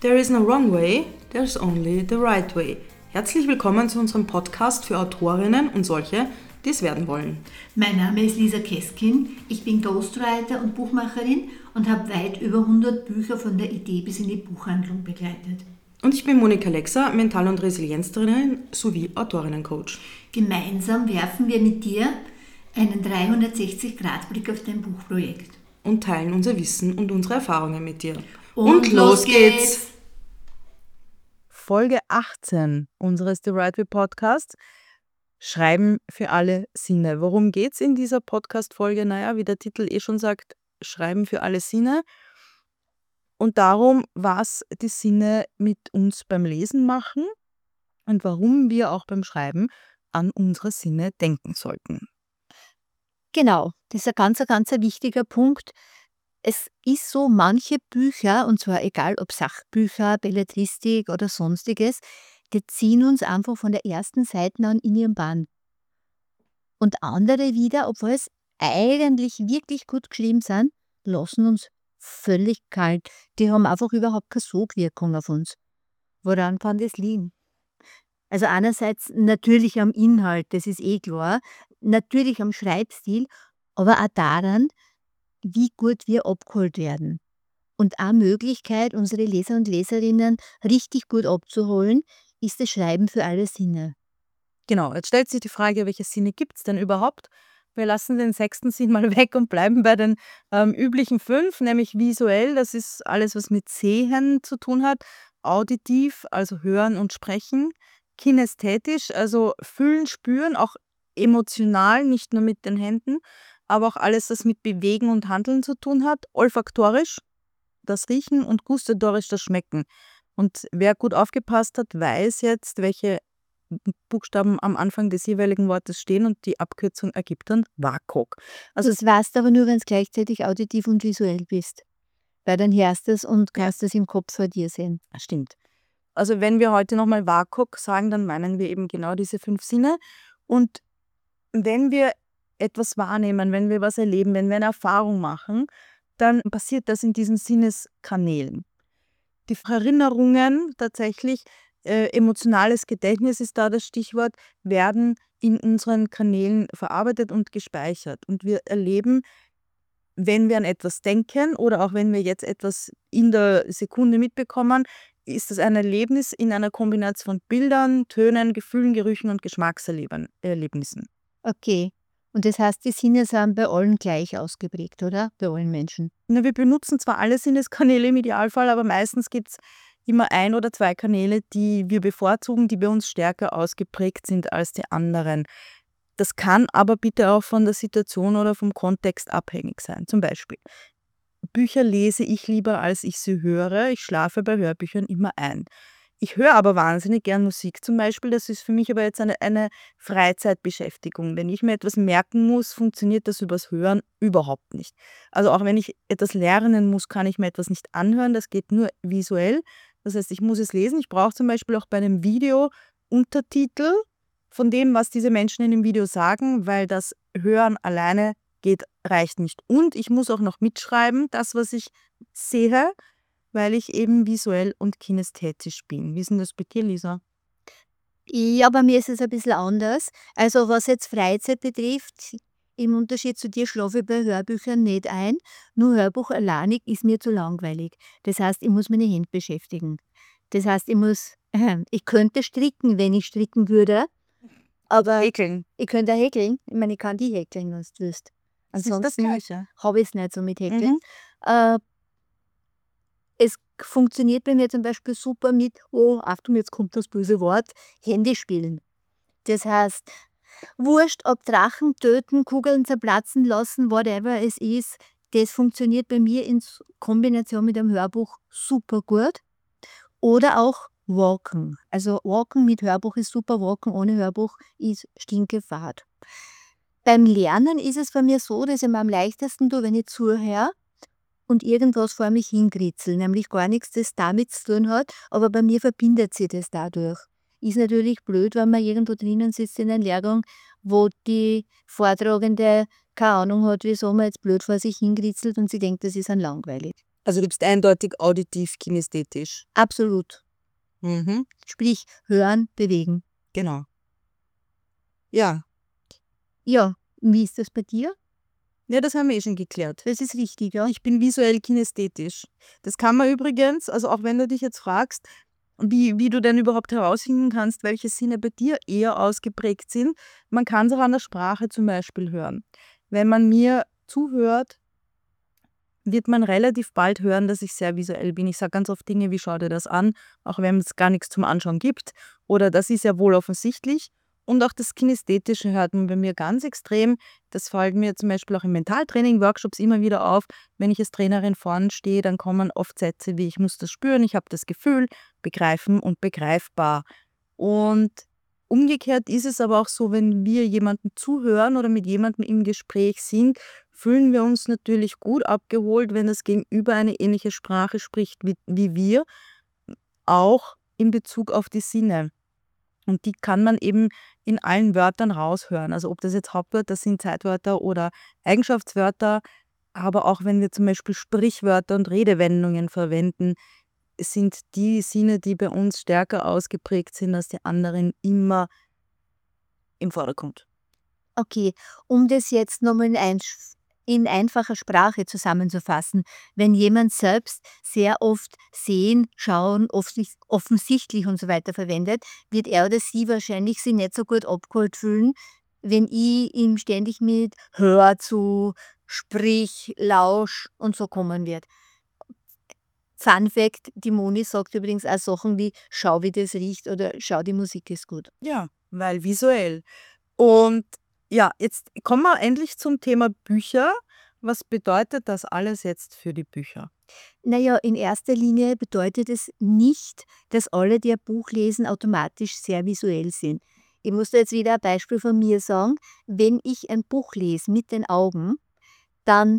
There is no wrong way, there's only the right way. Herzlich willkommen zu unserem Podcast für Autorinnen und solche, die es werden wollen. Mein Name ist Lisa Keskin, ich bin Ghostwriter und Buchmacherin und habe weit über 100 Bücher von der Idee bis in die Buchhandlung begleitet. Und ich bin Monika Lexer, Mental- und Resilienztrainerin sowie Autorinnencoach. Gemeinsam werfen wir mit dir einen 360-Grad-Blick auf dein Buchprojekt. Und teilen unser Wissen und unsere Erfahrungen mit dir. Und los geht's! Folge 18 unseres The Right Way Podcasts. Schreiben für alle Sinne. Worum geht's in dieser Podcast-Folge? Naja, wie der Titel schon sagt, Schreiben für alle Sinne. Und darum, was die Sinne mit uns beim Lesen machen und warum wir auch beim Schreiben an unsere Sinne denken sollten. Genau, das ist ein ganz wichtiger Punkt. Es ist so, manche Bücher, und zwar egal ob Sachbücher, Belletristik oder sonstiges, die ziehen uns einfach von der ersten Seite an in ihren Bann. Und andere wieder, obwohl es eigentlich wirklich gut geschrieben sind, lassen uns völlig kalt. Die haben einfach überhaupt keine Sogwirkung auf uns. Woran kann das liegen? Also einerseits natürlich am Inhalt, das ist klar, natürlich am Schreibstil, aber auch daran, wie gut wir abgeholt werden. Und eine Möglichkeit, unsere Leser und Leserinnen richtig gut abzuholen, ist das Schreiben für alle Sinne. Genau, jetzt stellt sich die Frage, welche Sinne gibt es denn überhaupt? Wir lassen den 6. Sinn mal weg und bleiben bei den üblichen 5, nämlich visuell, das ist alles, was mit Sehen zu tun hat, auditiv, also hören und sprechen, kinästhetisch, also fühlen, spüren, auch emotional, nicht nur mit den Händen, aber auch alles, was mit Bewegen und Handeln zu tun hat, olfaktorisch, das Riechen und gustatorisch, das Schmecken. Und wer gut aufgepasst hat, weiß jetzt, welche Buchstaben am Anfang des jeweiligen Wortes stehen und die Abkürzung ergibt dann WAKOK. Also das weißt du aber nur, wenn du gleichzeitig auditiv und visuell bist. Weil dann hörst du es und kannst es im Kopf vor dir sehen. Stimmt. Also wenn wir heute nochmal WAKOK sagen, dann meinen wir eben genau diese 5 Sinne. Und wenn wir etwas wahrnehmen, wenn wir was erleben, wenn wir eine Erfahrung machen, dann passiert das in diesen Sinneskanälen. Die Erinnerungen tatsächlich, emotionales Gedächtnis ist da das Stichwort, werden in unseren Kanälen verarbeitet und gespeichert. Und wir erleben, wenn wir an etwas denken oder auch wenn wir jetzt etwas in der Sekunde mitbekommen, ist das ein Erlebnis in einer Kombination von Bildern, Tönen, Gefühlen, Gerüchen und Geschmackserlebnissen. Okay. Und das heißt, die Sinne sind bei allen gleich ausgeprägt, oder? Bei allen Menschen. Na, wir benutzen zwar alle Sinneskanäle im Idealfall, aber meistens gibt es immer 1 oder 2 Kanäle, die wir bevorzugen, die bei uns stärker ausgeprägt sind als die anderen. Das kann aber bitte auch von der Situation oder vom Kontext abhängig sein. Zum Beispiel, Bücher lese ich lieber, als ich sie höre. Ich schlafe bei Hörbüchern immer ein. Ich höre aber wahnsinnig gern Musik zum Beispiel. Das ist für mich aber jetzt eine Freizeitbeschäftigung. Wenn ich mir etwas merken muss, funktioniert das übers Hören überhaupt nicht. Also auch wenn ich etwas lernen muss, kann ich mir etwas nicht anhören. Das geht nur visuell. Das heißt, ich muss es lesen. Ich brauche zum Beispiel auch bei einem Video Untertitel von dem, was diese Menschen in dem Video sagen, weil das Hören alleine reicht nicht. Und ich muss auch noch mitschreiben, das, was ich sehe, weil ich eben visuell und kinästhetisch bin. Wie ist denn das bei dir, Lisa? Ja, bei mir ist es ein bisschen anders. Also was jetzt Freizeit betrifft, im Unterschied zu dir schlafe ich bei Hörbüchern nicht ein. Nur Hörbuch alleinig ist mir zu langweilig. Das heißt, ich muss meine Hände beschäftigen. Das heißt, ich könnte stricken, wenn ich stricken würde. Aber Häkeln. ich könnte auch häkeln. Ich meine, ich kann die häkeln, wenn du willst. Das ist das Ansonsten Gleiche. habe ich es nicht so mit Häkeln. Es funktioniert bei mir zum Beispiel super mit, oh, Achtung, jetzt kommt das böse Wort, Handyspielen. Das heißt, wurscht, ob Drachen töten, Kugeln zerplatzen lassen, whatever es ist, das funktioniert bei mir in Kombination mit einem Hörbuch super gut. Oder auch Walken. Also Walken mit Hörbuch ist super, Walken ohne Hörbuch ist stinkefad. Beim Lernen ist es bei mir so, dass ich mir am leichtesten tue, wenn ich zuhöre und irgendwas vor mich hinkritzel, nämlich gar nichts, das damit zu tun hat, aber bei mir verbindet sich das dadurch. Ist natürlich blöd, wenn man irgendwo drinnen sitzt in einer Lehrgang, wo die Vortragende keine Ahnung hat, wieso man jetzt blöd vor sich hinkritzelt und sie denkt, das ist ein langweilig. Also du bist eindeutig auditiv kinästhetisch. Absolut. Mhm, Sprich, hören, bewegen. genau. Ja. Ja, wie ist das bei dir? Ja, das haben wir schon geklärt. Das ist richtig, ja. Ich bin visuell kinästhetisch. Das kann man übrigens, also auch wenn du dich jetzt fragst, wie du denn überhaupt herausfinden kannst, welche Sinne bei dir eher ausgeprägt sind, man kann es auch an der Sprache zum Beispiel hören. Wenn man mir zuhört, wird man relativ bald hören, dass ich sehr visuell bin. Ich sage ganz oft Dinge wie: „Schau dir das an“, auch wenn es gar nichts zum Anschauen gibt. Oder das ist ja wohl offensichtlich. Und auch das Kinästhetische hört man bei mir ganz extrem. Das fällt mir zum Beispiel auch im Mentaltraining-Workshops immer wieder auf. Wenn ich als Trainerin vorne stehe, dann kommen oft Sätze wie: „Ich muss das spüren, ich habe das Gefühl“, begreifen und begreifbar. Und umgekehrt ist es aber auch so, wenn wir jemandem zuhören oder mit jemandem im Gespräch sind, fühlen wir uns natürlich gut abgeholt, wenn das Gegenüber eine ähnliche Sprache spricht wie wir, auch in Bezug auf die Sinne. Und die kann man eben in allen Wörtern raushören. Also ob das jetzt Hauptwörter sind, Zeitwörter oder Eigenschaftswörter, aber auch wenn wir zum Beispiel Sprichwörter und Redewendungen verwenden, sind die Sinne, die bei uns stärker ausgeprägt sind als die anderen, immer im Vordergrund. Okay, um das jetzt nochmal in einfacher Sprache zusammenzufassen. Wenn jemand selbst sehr oft sehen, schauen, offensichtlich und so weiter verwendet, wird er oder sie wahrscheinlich sich nicht so gut abgeholt fühlen, wenn ich ihm ständig mit Hör zu, Sprich, Lausch und so kommen wird. Fun Fact, die Moni sagt übrigens auch Sachen wie Schau, wie das riecht oder Schau, die Musik ist gut. Ja, weil visuell. Und ja, jetzt kommen wir endlich zum Thema Bücher. Was bedeutet das alles jetzt für die Bücher? Naja, in erster Linie bedeutet es nicht, dass alle, die ein Buch lesen, automatisch sehr visuell sind. Ich muss da jetzt wieder ein Beispiel von mir sagen. Wenn ich ein Buch lese mit den Augen, dann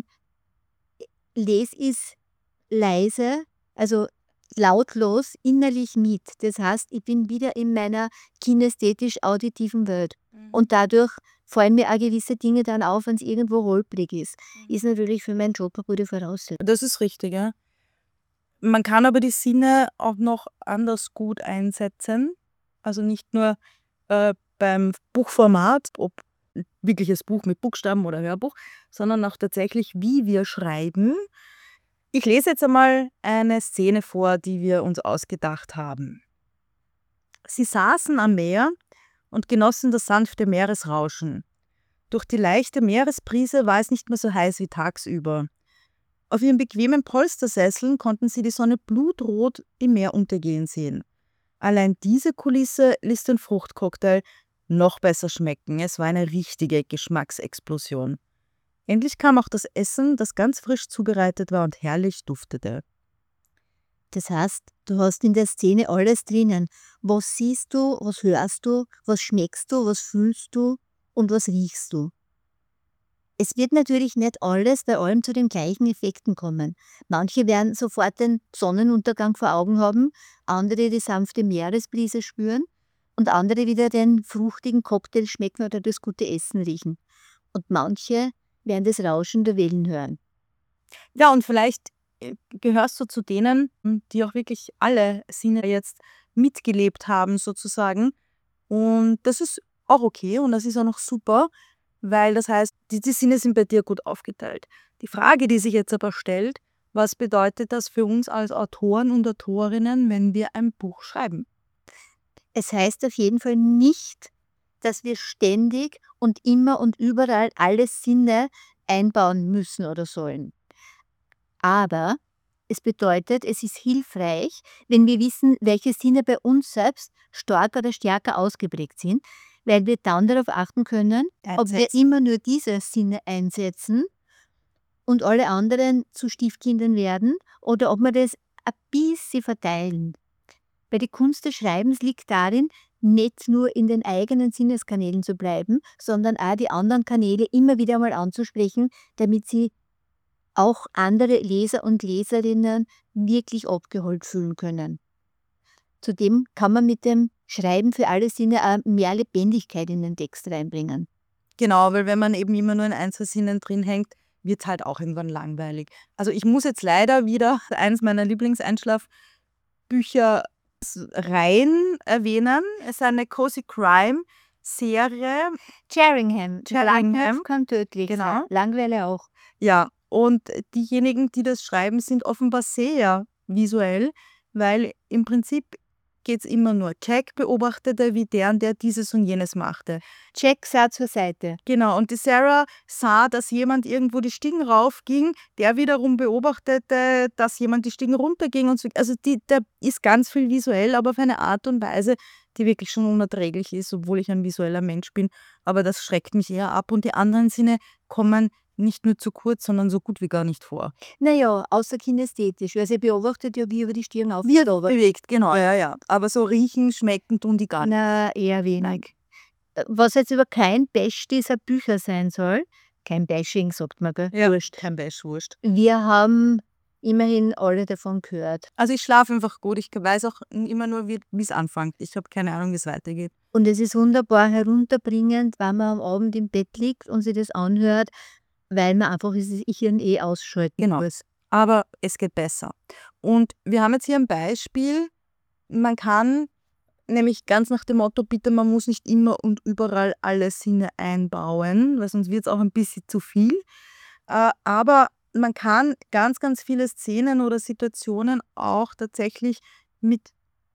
lese ich es leise, also lautlos innerlich mit. Das heißt, ich bin wieder in meiner kinästhetisch-auditiven Welt. Und dadurch fallen mir auch gewisse Dinge dann auf, wenn es irgendwo holprig ist. Ist natürlich für meinen Job eine gute Voraussetzung. Das ist richtig, ja. Man kann aber die Sinne auch noch anders gut einsetzen. Also nicht nur beim Buchformat, ob wirkliches Buch mit Buchstaben oder Hörbuch, sondern auch tatsächlich, wie wir schreiben. Ich lese jetzt einmal eine Szene vor, die wir uns ausgedacht haben. Sie saßen am Meer und genossen das sanfte Meeresrauschen. Durch die leichte Meeresbrise war es nicht mehr so heiß wie tagsüber. Auf ihren bequemen Polstersesseln konnten sie die Sonne blutrot im Meer untergehen sehen. Allein diese Kulisse ließ den Fruchtcocktail noch besser schmecken. Es war eine richtige Geschmacksexplosion. Endlich kam auch das Essen, das ganz frisch zubereitet war und herrlich duftete. Das heißt, du hast in der Szene alles drinnen. Was siehst du, was hörst du, was schmeckst du, was fühlst du und was riechst du. Es wird natürlich nicht alles bei allem zu den gleichen Effekten kommen. Manche werden sofort den Sonnenuntergang vor Augen haben, andere die sanfte Meeresbrise spüren und andere wieder den fruchtigen Cocktail schmecken oder das gute Essen riechen. Und manche werden das Rauschen der Wellen hören. Ja, und vielleicht gehörst du zu denen, die auch wirklich alle Sinne jetzt mitgelebt haben sozusagen. Und das ist auch okay und das ist auch noch super, weil das heißt, die Sinne sind bei dir gut aufgeteilt. Die Frage, die sich jetzt aber stellt: Was bedeutet das für uns als Autoren und Autorinnen, wenn wir ein Buch schreiben? Es heißt auf jeden Fall nicht, dass wir ständig und immer und überall alle Sinne einbauen müssen oder sollen. Aber es bedeutet, es ist hilfreich, wenn wir wissen, welche Sinne bei uns selbst stark oder stärker ausgeprägt sind, weil wir dann darauf achten können, ob wir immer nur diese Sinne einsetzen und alle anderen zu Stiefkindern werden oder ob wir das ein bisschen verteilen. Weil die Kunst des Schreibens liegt darin, nicht nur in den eigenen Sinneskanälen zu bleiben, sondern auch die anderen Kanäle immer wieder mal anzusprechen, damit sie auch andere Leser und Leserinnen wirklich abgeholt fühlen können. Zudem kann man mit dem Schreiben für alle Sinne auch mehr Lebendigkeit in den Text reinbringen. Genau, weil wenn man eben immer nur in ein, zwei Sinnen drin hängt, wird es halt auch irgendwann langweilig. Also ich muss jetzt leider wieder eines meiner Lieblingseinschlafbücher Reihen erwähnen. Es ist eine Cozy Crime Serie. Sheringham. Sheringham. Langhaft kann tödlich Genau. sein. Langeweile auch. Ja, und diejenigen, die das schreiben, sind offenbar sehr visuell, weil im Prinzip geht es immer nur. Jack beobachtete, wie der dieses und jenes machte. Jack sah zur Seite. Genau, und die Sarah sah, dass jemand irgendwo die Stiegen raufging, der wiederum beobachtete, dass jemand die Stiegen runterging und so. Also da ist ganz viel visuell, aber auf eine Art und Weise, die wirklich schon unerträglich ist, obwohl ich ein visueller Mensch bin. Aber das schreckt mich eher ab und die anderen Sinne kommen nicht nur zu kurz, sondern so gut wie gar nicht vor. Naja, außer kinästhetisch. Also sie beobachtet ja, wie über die Stirn auf. Wird bewegt, genau. Ja. Aber so riechen, schmecken tun die gar nicht. Na, eher wenig. Was jetzt aber kein Bash dieser Bücher sein soll, kein Bashing, sagt man, gell? Ja, wurscht. Kein Bash, wurscht. Wir haben immerhin alle davon gehört. Also ich schlafe einfach gut. Ich weiß auch immer nur, wie es anfängt. Ich habe keine Ahnung, wie es weitergeht. Und es ist wunderbar herunterbringend, wenn man am Abend im Bett liegt und sich das anhört, weil man einfach das Hirn ausschalten muss. Aber es geht besser. Und wir haben jetzt hier ein Beispiel. Man kann nämlich ganz nach dem Motto, bitte, man muss nicht immer und überall alle Sinne einbauen, weil sonst wird es auch ein bisschen zu viel. Aber man kann ganz, ganz viele Szenen oder Situationen auch tatsächlich mit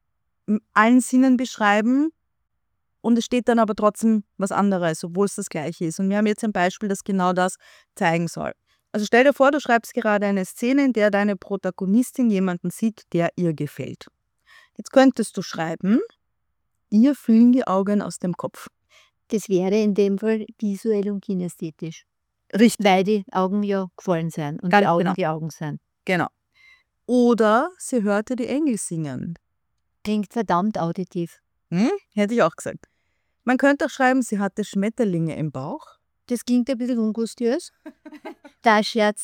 allen Sinnen beschreiben. Und es steht dann aber trotzdem was anderes, obwohl es das Gleiche ist. Und wir haben jetzt ein Beispiel, das genau das zeigen soll. Also stell dir vor, du schreibst gerade eine Szene, in der deine Protagonistin jemanden sieht, der ihr gefällt. Jetzt könntest du schreiben, ihr fliegen die Augen aus dem Kopf. Das wäre in dem Fall visuell und kinästhetisch. Richtig. Weil die Augen ja gefallen sind und Ganz die Augen genau. die Augen sind. Genau. Oder sie hörte die Engel singen. Klingt verdammt auditiv. Hätte ich auch gesagt. Man könnte auch schreiben, sie hatte Schmetterlinge im Bauch. Das klingt ein bisschen ungustiös. Der Scherz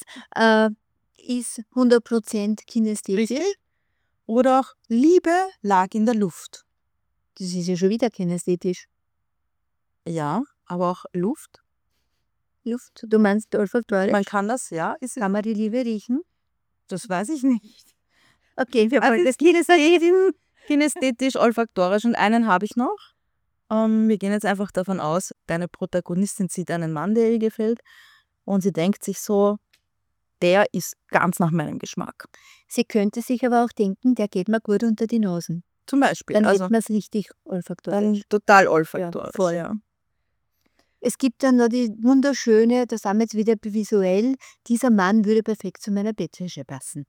ist 100% kinästhetisch. Oder auch Liebe lag in der Luft. Das ist ja schon wieder kinästhetisch. Ja, aber auch Luft. Luft, du meinst olfaktorisch? Man kann das, ja. Kann man die Liebe riechen? Das weiß ich nicht. Okay, wir wollen das kinästhetisch, olfaktorisch und einen habe ich noch. Wir gehen jetzt einfach davon aus, deine Protagonistin sieht einen Mann, der ihr gefällt und sie denkt sich so, der ist ganz nach meinem Geschmack. Sie könnte sich aber auch denken, der geht mir gut unter die Nasen. Zum Beispiel. Dann also wird man es richtig olfaktorisch. dann total olfaktorisch. Ja, voll. Ja. Es gibt dann noch die wunderschöne, da sind wir jetzt wieder visuell, dieser Mann würde perfekt zu meiner Bettwäsche passen.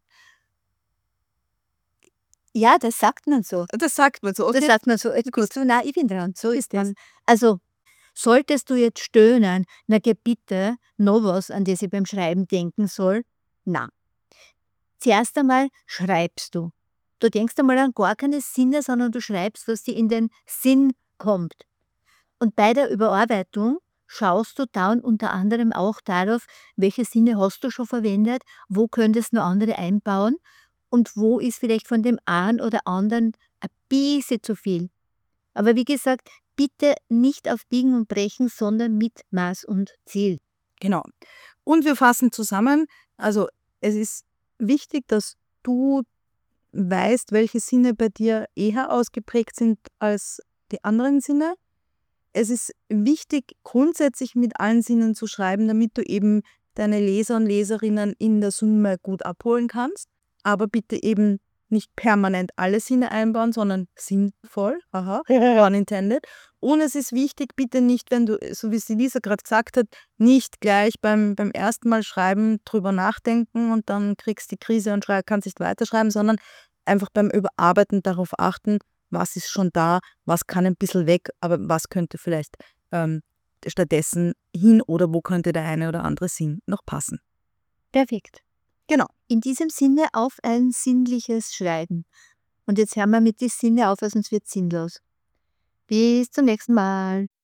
Ja, das sagt man so. Das sagt man so. Okay. Das sagt man so. Jetzt bist du, nein, ich bin dran. So ist das. Also, solltest du jetzt stöhnen, na geh bitte noch was, an das ich beim Schreiben denken soll? Na. Zuerst einmal schreibst du. Du denkst einmal an gar keine Sinne, sondern du schreibst, was dir in den Sinn kommt. Und bei der Überarbeitung schaust du dann unter anderem auch darauf, welche Sinne hast du schon verwendet, wo könntest du noch andere einbauen und wo ist vielleicht von dem einen oder anderen ein bisschen zu viel. Aber wie gesagt, bitte nicht auf Biegen und Brechen, sondern mit Maß und Ziel. Genau. Und wir fassen zusammen, also es ist wichtig, dass du weißt, welche Sinne bei dir eher ausgeprägt sind als die anderen Sinne. Es ist wichtig, grundsätzlich mit allen Sinnen zu schreiben, damit du eben deine Leser und Leserinnen in der Summe gut abholen kannst. Aber bitte eben nicht permanent alle Sinne einbauen, sondern sinnvoll. Aha, pun intended. Und es ist wichtig, bitte nicht, wenn du, so wie es die Lisa gerade gesagt hat, nicht gleich beim ersten Mal schreiben drüber nachdenken und dann kriegst du die Krise und kannst nicht weiterschreiben, sondern einfach beim Überarbeiten darauf achten, was ist schon da, was kann ein bisschen weg, aber was könnte vielleicht stattdessen hin oder wo könnte der eine oder andere Sinn noch passen. Perfekt. Genau. In diesem Sinne auf ein sinnliches Schreiben. Und jetzt hören wir mit den Sinne auf, weil sonst wird es sinnlos. Bis zum nächsten Mal.